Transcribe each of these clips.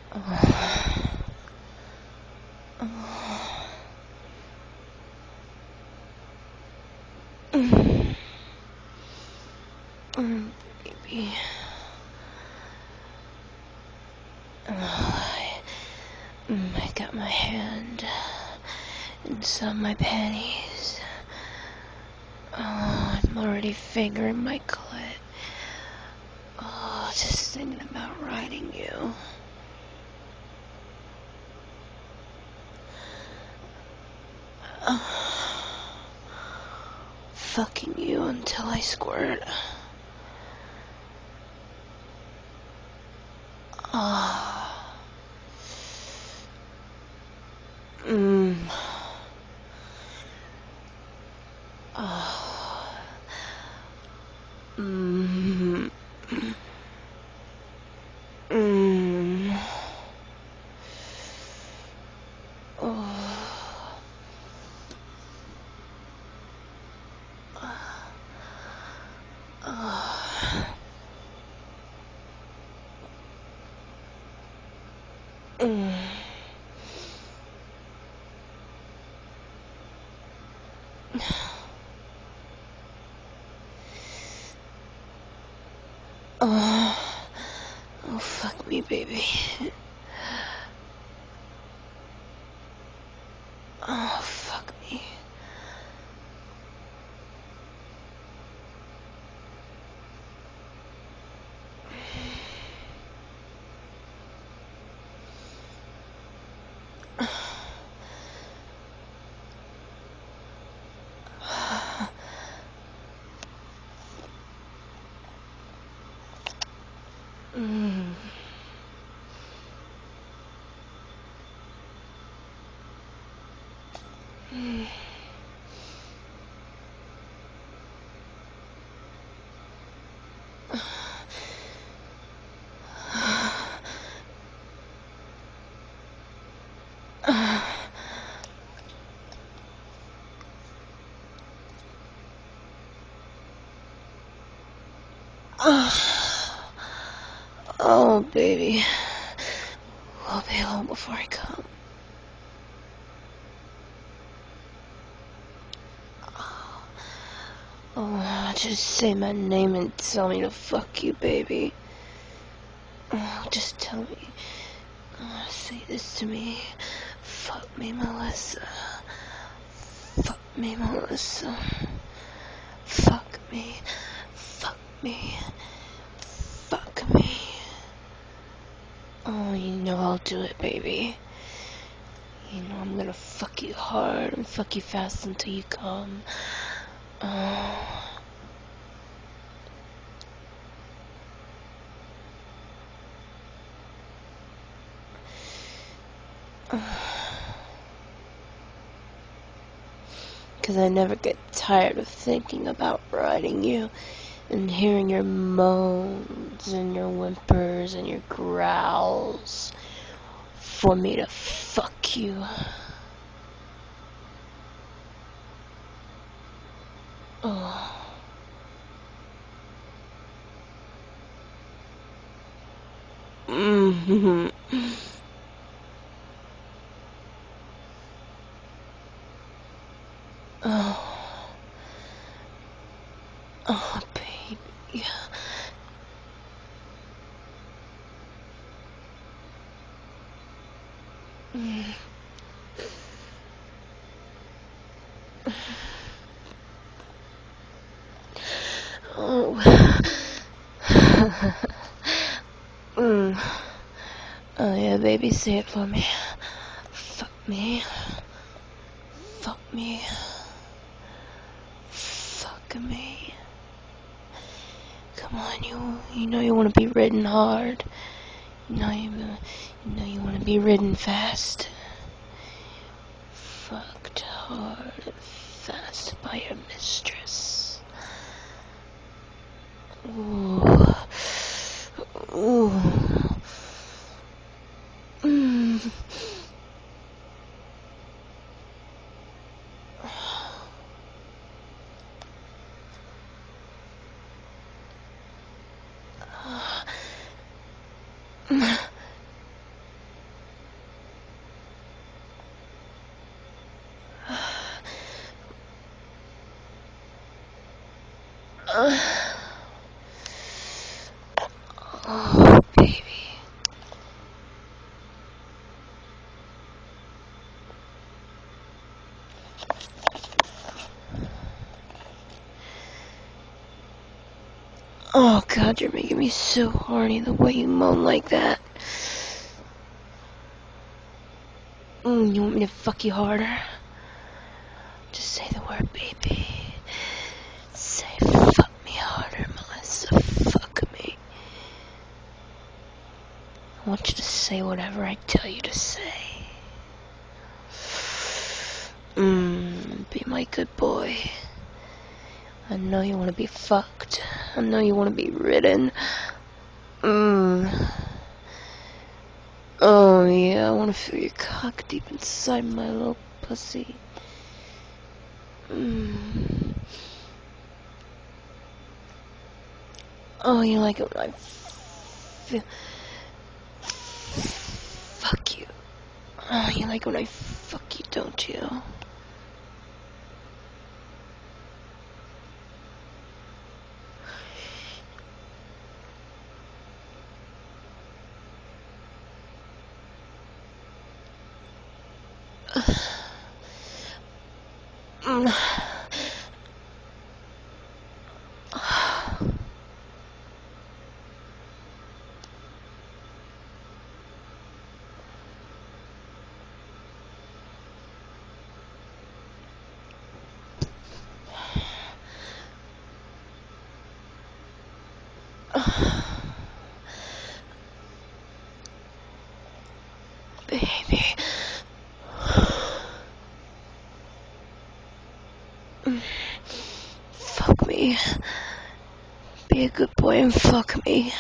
Oh, baby. I got my hand inside my panties. Oh, I'm already fingering my clit. Oh, just thinking about riding you. Fucking you until I squirt. Ah. Ah. Mm. Oh. Oh. Oh. Oh, fuck me, baby. Oh, fuck me. Mm. Oh, baby. I'll be home before I come. Oh, just say my name and tell me to fuck you, baby. Oh, just tell me. Oh, say this to me. Fuck me, Melissa. Fuck me, Melissa. Fuck me. Fuck me. Fuck me. Oh, you know I'll do it, baby. You know I'm gonna fuck you hard and fuck you fast until you come. Oh. Because I never get tired of thinking about riding you and hearing your moans and your whimpers and your growls for me to fuck you. Oh. Mm-hmm. Oh. Oh, baby. Mm. Oh. Mm. Oh, yeah, baby, say it for me. Fuck me. Fuck me. Fuck me. Come on, you know you want to be ridden hard. You know you want to be ridden fast. Fucked hard and fast by your mistress. Ooh. Ooh. Mm. Oh, baby. Oh, God, you're making me so horny the way you moan like that. You want me to fuck you harder? Just say the word, baby. Say fuck me harder, Melissa. Fuck me. I want you to say whatever I tell you to say. Be my good boy. I know you want to be fucked. I know you want to be ridden. Oh yeah, I want to feel your cock deep inside my little pussy. Oh, you like it when I fuck you. Oh, you like it when I fuck you, don't you? Baby. Fuck me. Be a good boy and fuck me.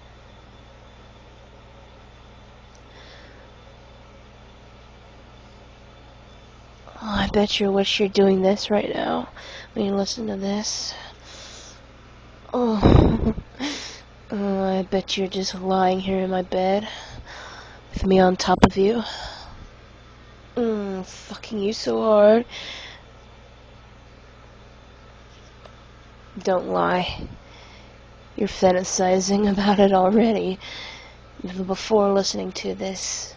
Oh, I bet you wish you're doing this right now when you listen to this. Oh, I bet you're just lying here in my bed with me on top of you. Fucking you so hard. Don't lie. You're fantasizing about it already before listening to this.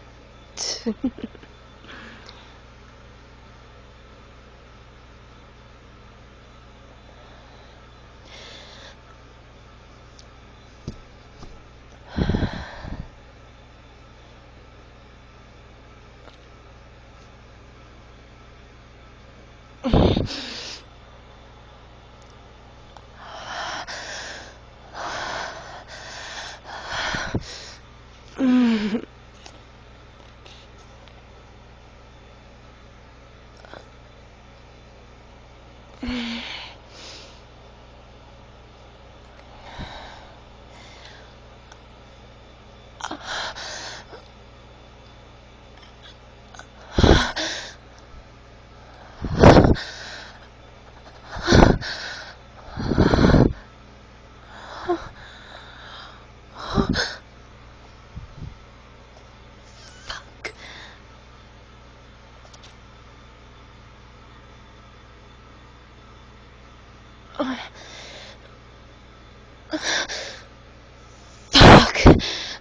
Fuck.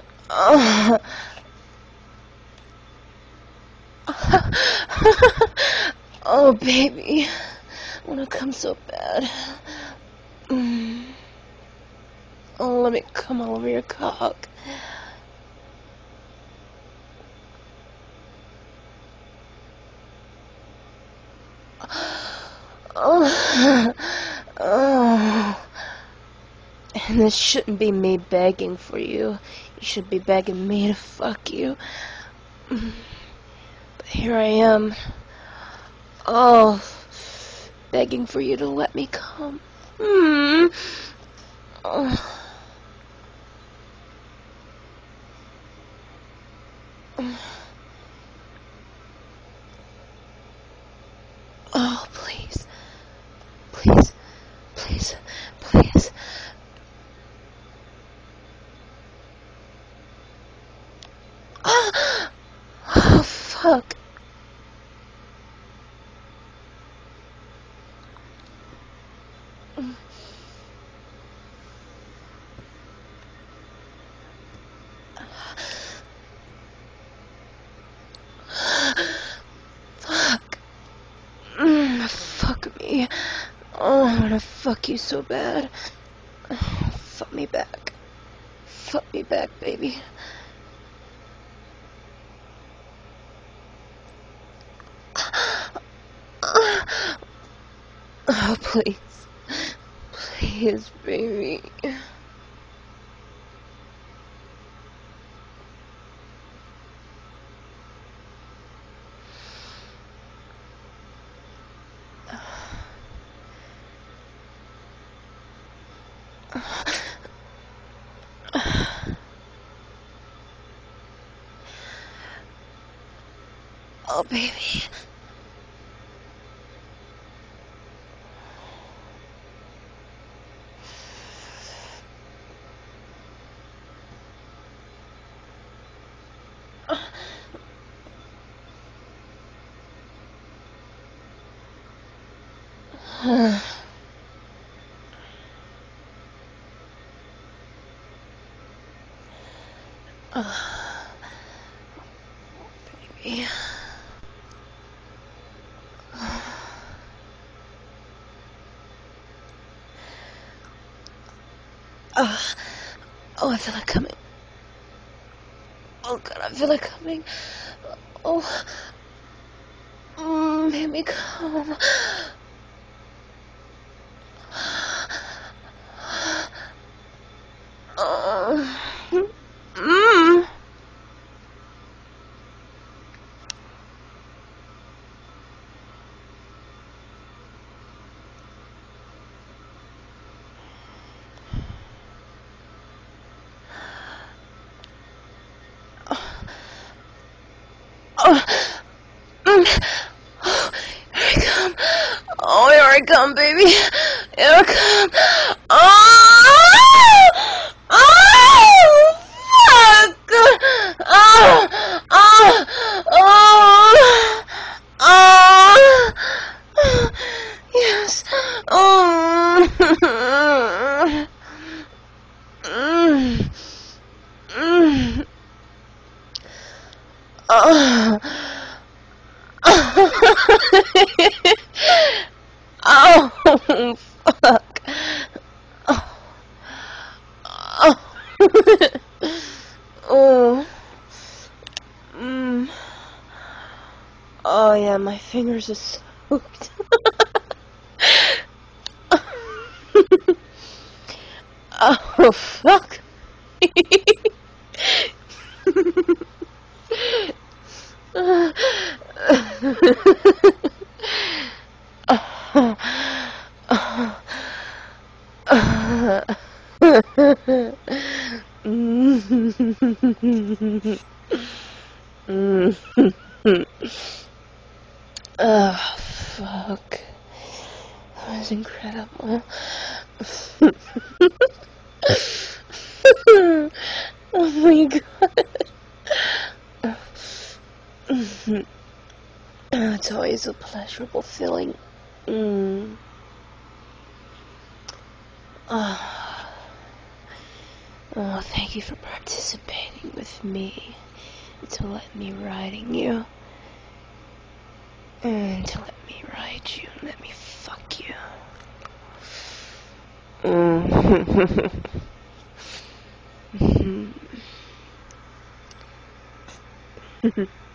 Oh, baby. I wanna come so bad. Oh, let me come all over your cock. Oh. Oh. And this shouldn't be me begging for you. You should be begging me to fuck you. But here I am. Oh, begging for you to let me come. Oh. Oh, please. Please. Please. Please. Oh, fuck. baby. Oh, I wanna fuck you so bad. Oh, fuck me back. Fuck me back, baby. Oh, please. Please, baby. Oh, baby. Baby. Oh, I feel it coming. Oh, God, I feel it coming. Oh, make me come. Mm. Oh, oh, here I come. Oh, here I come, baby. Here I come. Oh, oh, fuck. Oh, oh, oh, oh, yes. Oh, mm, mm, oh. Oh, fuck. Oh. Oh. Mm. Oh, yeah, my fingers are soaked. Oh, fuck. Oh, fuck. That was incredible. Oh my god. It's always a pleasurable feeling. Mm. Oh. Oh, thank you for participating with me. To let me riding you. And to let me ride you and let me fuck you. Mm.